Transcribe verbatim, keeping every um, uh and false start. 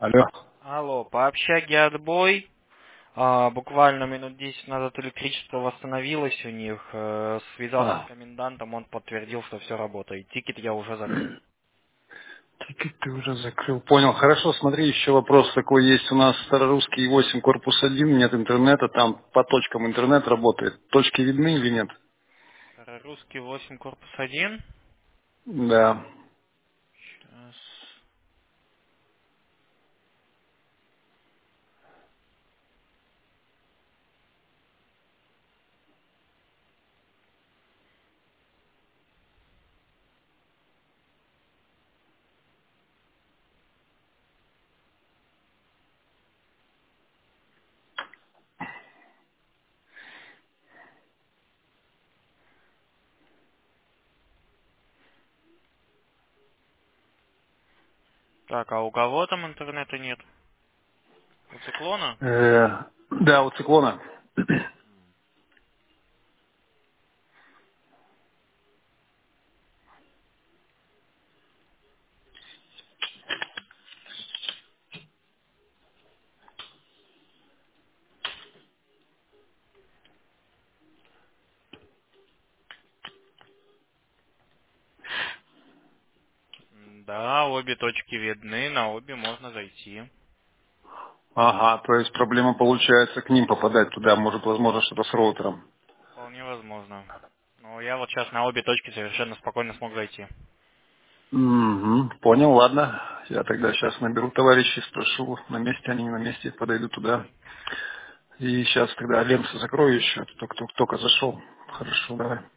Алло. Алло, по общаге отбой. А, буквально минут десять назад электричество восстановилось у них. Э, связался с А, комендантом, он подтвердил, что все работает. Тикет я уже закрыл. тикет ты уже закрыл. Понял. Хорошо, смотри, еще вопрос такой есть. У нас Старорусский восемь, корпус один, нет интернета, там по точкам интернет работает. Точки видны или нет? Русский восемь, корпус один. Да. Сейчас. Так, а у кого там интернета нет? У циклона? Э, да, у циклона. М, Да, обе точки видны, на обе можно зайти. Ага, то есть проблема получается к ним попадать туда. Может, возможно, что-то с роутером. Вполне возможно. Но я вот сейчас на обе точки совершенно спокойно смог зайти. Угу, понял, ладно. Я тогда сейчас наберу товарищей, спрошу, на месте они, не на месте, подойду туда. И сейчас тогда Ленса закрою еще, только, только, только зашел. Хорошо, давай.